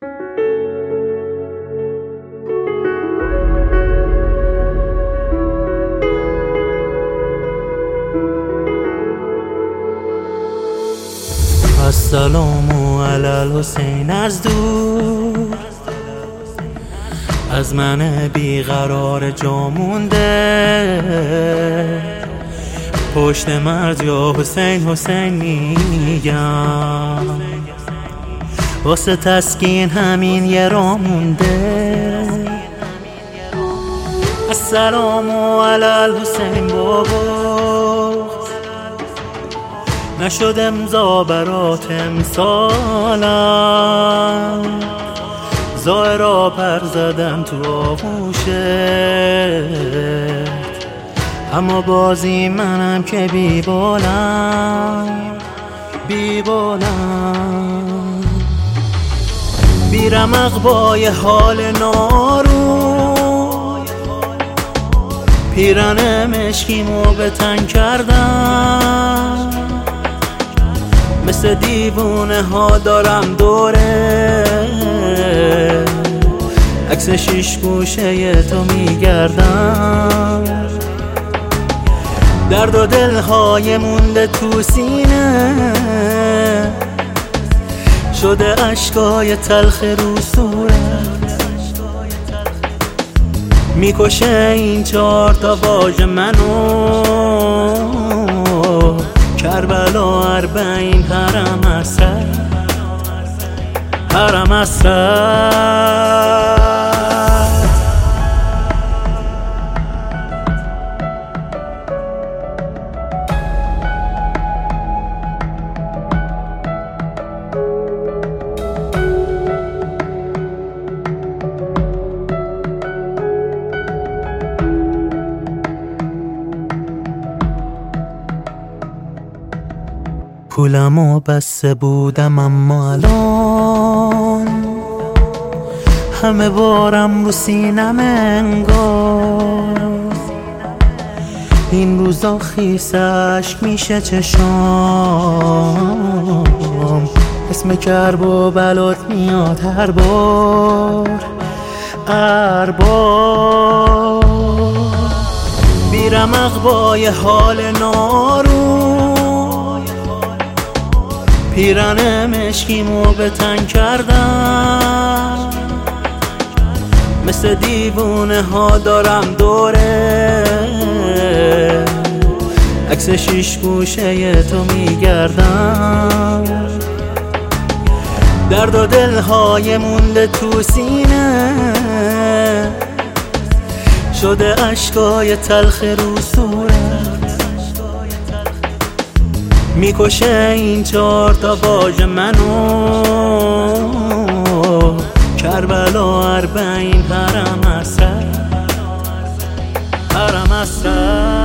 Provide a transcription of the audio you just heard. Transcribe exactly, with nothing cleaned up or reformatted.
السلام علی الحسین از دور، از من بیقرار جا مونده، پشت مرد یا حسین حسین میگم، واسه تسکین همین یه را مونده. السلام علی الحسین بابا، نشد امضا برات امسالم، زائرا پر زدن تو آغوشت، اما بازی منم که بیبالم بیبالم، بیرمق با یه حال نارو، پیرن مشکیمو به تن کردم، مثل دیوونه ها دارم دوره عکس شیش گوشه تو میگردم، درد و دلهای مونده تو سینه، شده اشکای تلخ رو صورت، میکشه این چهار تا واژه منو، کربلا اربعین حرم اسرت حرم اسرت. پولمو بسته بودم اما الان همه بارم رو سینم انگار، این روزا خیس اشک میشه چشام، اسم کرب و بلات میاد هر بار هر بار، بیرمق با یه حال نارو، پیرن مشکیمو به تن کردم، مثل دیوونه ها دارم دوره عکس شیش گوشه تو میگردم، درد و دلهای مونده تو سینه، شده اشکای تلخ رو صورت، میکشه این چهار تا واژه منو، کربلا اربعین حرم اسرت حرم اسرت.